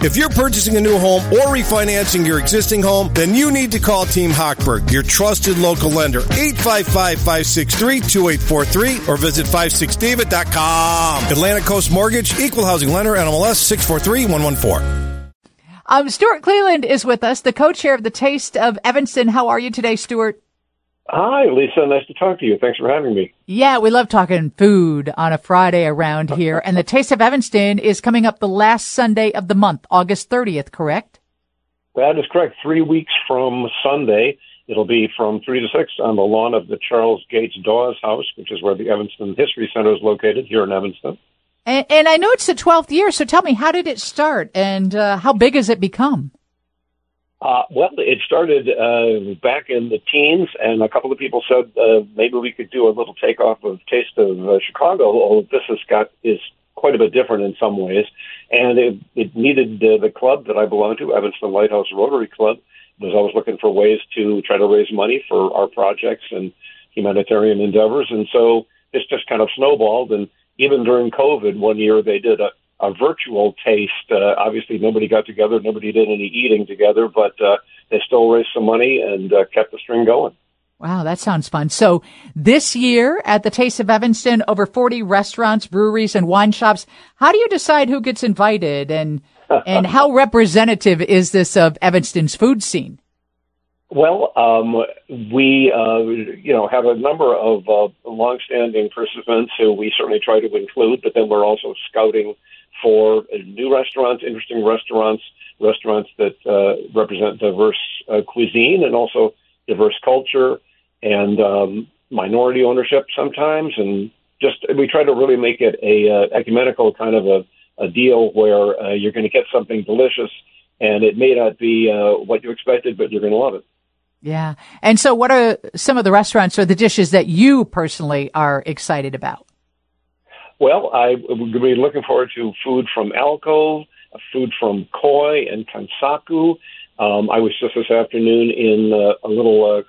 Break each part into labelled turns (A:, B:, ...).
A: If you're purchasing a new home or refinancing your existing home, then you need to call Team Hochberg, your trusted local lender, 855-563-2843, or visit 56david.com. Atlantic Coast Mortgage, Equal Housing Lender, NMLS 643114.
B: Stuart Cleland is with us, the co-chair of the Taste of Evanston. How are you today, Stuart?
C: Hi, Lisa. Nice to talk to you. Thanks for having me.
B: Yeah, we love talking food on a Friday around here. And the Taste of Evanston is coming up the last Sunday of the month, August 30th, correct?
C: That is correct. 3 weeks from Sunday. It'll be from 3 to 6 on the lawn of the Charles Gates Dawes House, which is where the Evanston History Center is located here in Evanston.
B: And I know it's the 12th year, so tell me, how did it start and how big has it become?
C: Well, it started back in the teens, and a couple of people said maybe we could do a little takeoff of Taste of Chicago. Although this is quite a bit different in some ways, and it needed the club that I belong to, Evanston Lighthouse Rotary Club, was always looking for ways to try to raise money for our projects and humanitarian endeavors, and so this just kind of snowballed. And even during COVID, one year they did a virtual taste. Obviously, nobody got together, nobody did any eating together, but they still raised some money and kept the string going.
B: Wow, that sounds fun. So this year at the Taste of Evanston, over 40 restaurants, breweries, and wine shops. How do you decide who gets invited, and how representative is this of Evanston's food scene?
C: Well, we have a number of longstanding participants who we certainly try to include, but then we're also scouting for new restaurants, interesting restaurants that represent diverse cuisine and also diverse culture and minority ownership sometimes. And just we try to really make it a ecumenical kind of a deal where you're going to get something delicious, and it may not be what you expected, but you're going to love it.
B: Yeah. And so what are some of the restaurants or the dishes that you personally are excited about?
C: Well, I would be looking forward to food from Alcove, food from Koi and Kansaku. I was just this afternoon in a little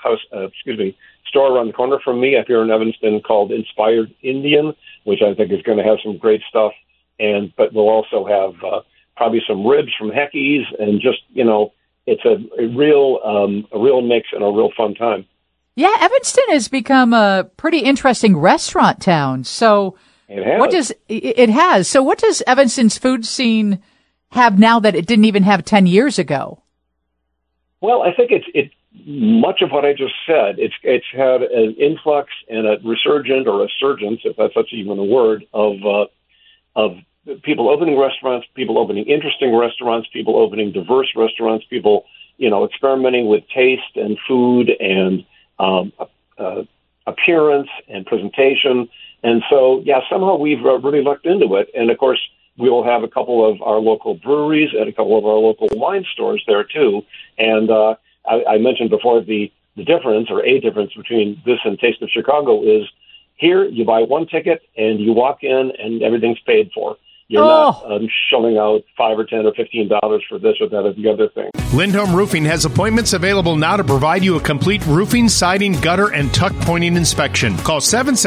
C: store around the corner from me up here in Evanston called Inspired Indian, which I think is going to have some great stuff. But we'll also have probably some ribs from Heckey's, and just, it's a real mix and a real fun time.
B: Yeah, Evanston has become a pretty interesting restaurant town. So it has. So what does Evanston's food scene have now that it didn't even have 10 years ago? Well,
C: I think it's much of what I just said. It's had an influx and a resurgence, if that's such even a word, of people opening restaurants, people opening interesting restaurants, people opening diverse restaurants, people, experimenting with taste and food and appearance and presentation. And so, somehow we've really lucked into it. And of course, we will have a couple of our local breweries and a couple of our local wine stores there too. And I mentioned before the difference, or a difference between this and Taste of Chicago is here you buy one ticket and you walk in and everything's paid for. You're not shelling out $5 or $10 or $15 for this or that or the other thing.
D: Lindholm Roofing has appointments available now to provide you a complete roofing, siding, gutter, and tuck pointing inspection. Call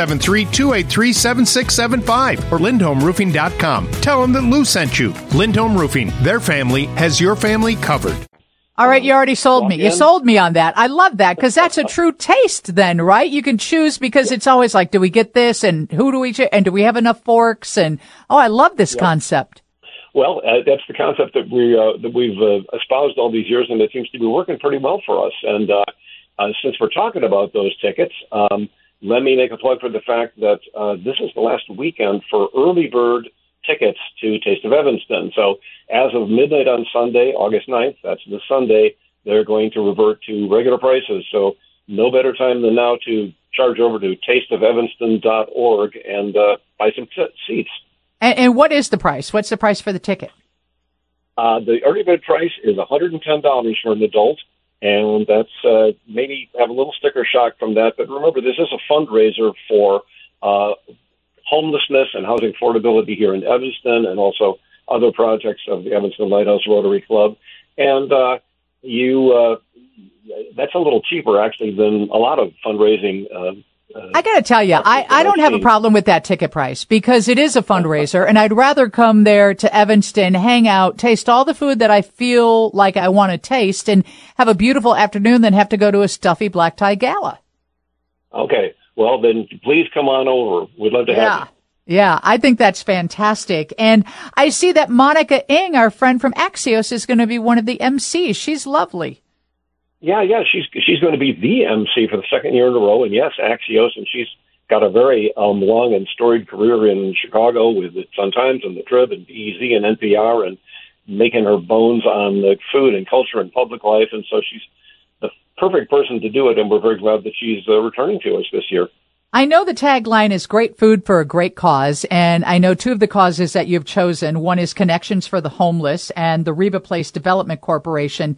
D: 773-283-7675 or lindholmroofing.com. Tell them that Lou sent you. Lindholm Roofing, their family has your family covered.
B: All right, you already sold me. You sold me on that. I love that because that's a true taste then, right? You can choose because it's always like, do we get this and who do we and do we have enough forks? And, I love this concept.
C: Well, that's the concept that we've espoused all these years, and it seems to be working pretty well for us. And since we're talking about those tickets, let me make a plug for the fact that this is the last weekend for early bird tickets to Taste of Evanston. So as of midnight on Sunday, August 9th, that's this Sunday, they're going to revert to regular prices. So no better time than now to charge over to tasteofevanston.org and buy some seats.
B: And what is the price? What's the price for the ticket?
C: The early bird price is $110 for an adult, and that's maybe have a little sticker shock from that. But remember, this is a fundraiser for homelessness and housing affordability here in Evanston, and also other projects of the Evanston Lighthouse Rotary Club. And that's a little cheaper, actually, than a lot of fundraising
B: I got to tell you, I don't have a problem with that ticket price because it is a fundraiser, and I'd rather come there to Evanston, hang out, taste all the food that I feel like I want to taste, and have a beautiful afternoon than have to go to a stuffy black tie gala.
C: Okay. Well, then please come on over. We'd love to have you.
B: Yeah, I think that's fantastic. And I see that Monica Ng, our friend from Axios, is going to be one of the MCs. She's lovely.
C: Yeah, she's going to be the MC for the second year in a row, and yes, Axios, and she's got a very long and storied career in Chicago with the Sun-Times and the Trib and BEZ and NPR, and making her bones on the food and culture and public life, and so she's the perfect person to do it, and we're very glad that she's returning to us this year.
B: I know the tagline is great food for a great cause, and I know two of the causes that you've chosen. One is Connections for the Homeless and the Reba Place Development Corporation.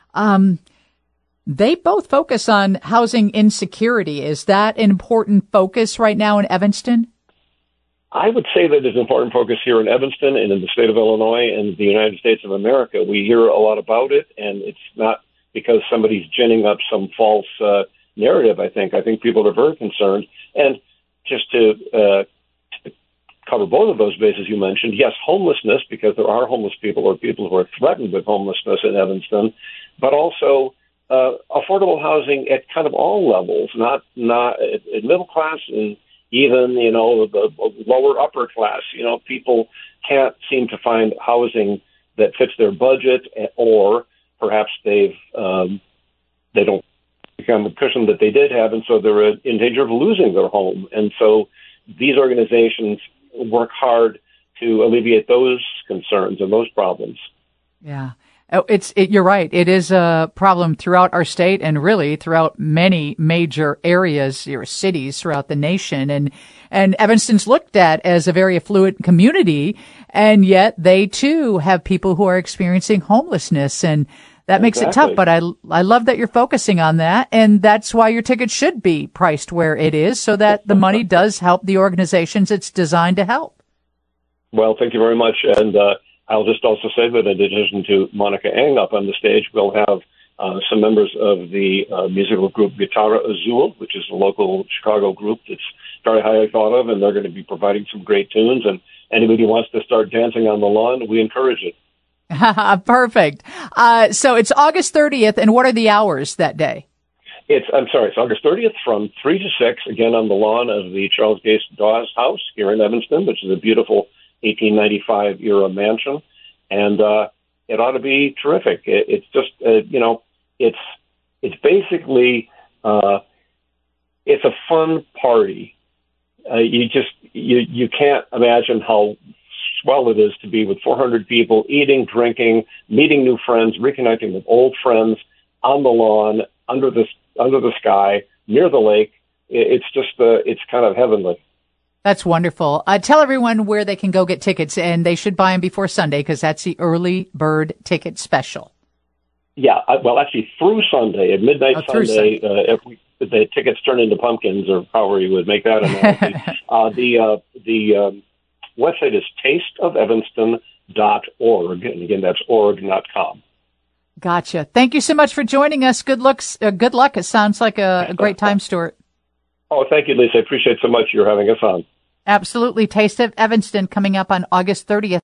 B: They both focus on housing insecurity. Is that an important focus right now in Evanston?
C: I would say that it's an important focus here in Evanston and in the state of Illinois and the United States of America. We hear a lot about it, and it's not because somebody's ginning up some false narrative, I think. I think people are very concerned. And just to cover both of those bases you mentioned, yes, homelessness, because there are homeless people or people who are threatened with homelessness in Evanston, but also affordable housing at kind of all levels, not at middle class and even, the lower upper class. People can't seem to find housing that fits their budget, or perhaps they don't become the cushion that they did have, and so they're in danger of losing their home. And so these organizations work hard to alleviate those concerns and those problems.
B: Yeah. You're right. It is a problem throughout our state and really throughout many major areas or cities throughout the nation. And Evanston's looked at as a very affluent community, and yet they too have people who are experiencing homelessness, and that makes it tough. But I love that you're focusing on that, and that's why your ticket should be priced where it is, so that the money does help the organizations it's designed to help.
C: Well, thank you very much. And I'll just also say that in addition to Monica Ng up on the stage, we'll have some members of the musical group Guitarra Azul, which is a local Chicago group that's very highly thought of, and they're going to be providing some great tunes. And anybody who wants to start dancing on the lawn, we encourage it.
B: Perfect. So it's August 30th, and what are the hours that day?
C: It's August 30th from 3 to 6, again on the lawn of the Charles Gase Dawes House here in Evanston, which is a beautiful 1895-era mansion, and it ought to be terrific. It's just, it's basically, it's a fun party. You can't imagine how swell it is to be with 400 people eating, drinking, meeting new friends, reconnecting with old friends on the lawn, under the sky, near the lake. It's just, it's kind of heavenly.
B: That's wonderful. Tell everyone where they can go get tickets, and they should buy them before Sunday because that's the early bird ticket special. Yeah,
C: well, actually through Sunday, at midnight Sunday, if the tickets turn into pumpkins, or however you would make that analogy. The website is tasteofevanston.org, and again, that's org, not com.
B: Gotcha. Thank you so much for joining us. Good luck. It sounds like a great time, Stuart.
C: Oh, thank you, Lisa. I appreciate so much you're having us on.
B: Absolutely. Taste of Evanston coming up on August 30th.